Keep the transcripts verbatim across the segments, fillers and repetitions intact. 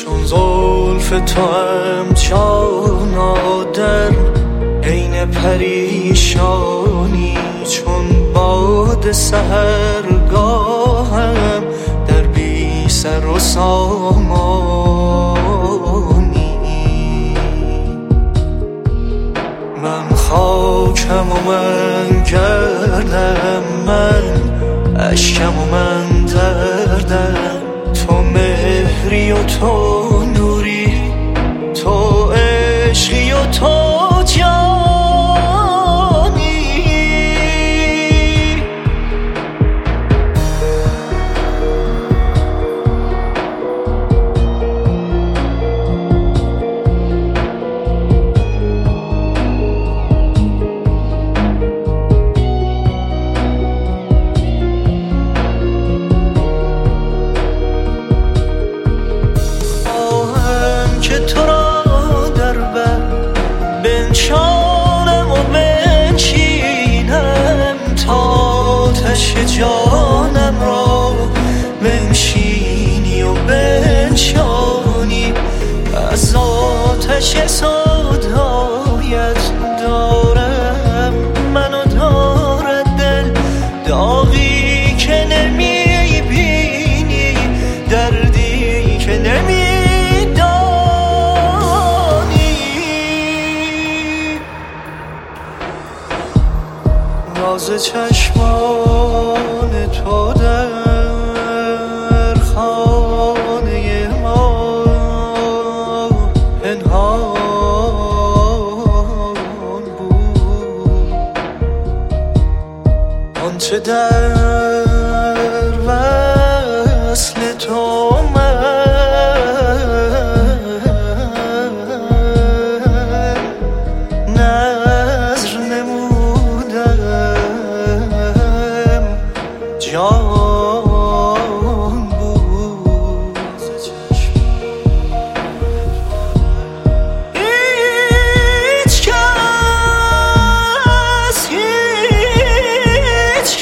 چون زلف تو هم جانا در عین پریشانی، چون باد سحرگاهم در بی سر و سامانی. من خاکم و من گردم، من اشکم و من دردم، تو مهری و تو نوری، تو عشقی و تو جانی. بنشانم و بنشینم تا آتش جانم را بنشینی و بنشانی. از آتش صدایت دارم منو دارد دل، داغی که نمی بینی، دردی که نمی راز چشمان تو در خانه ما پنهان بود، آنچه در وصل تو من نظر نمودم جان بود. هیچ کس هیچ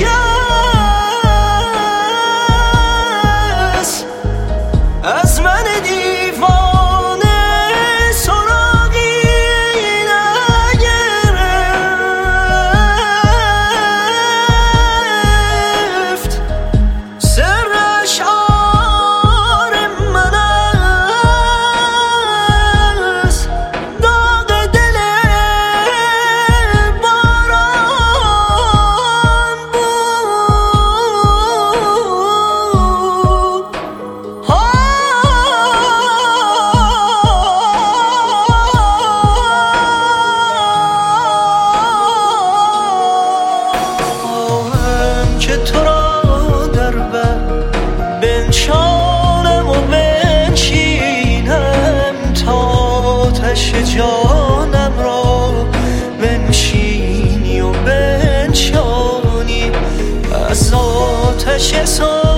کس از من دیوانه سراغی نگرفت. سر اشعار من است، داغ دل باران بود. خواهم که تو را در بر بنشانم و بنشینم تا آتش جانم را بنشینی و بنشانی. از آتش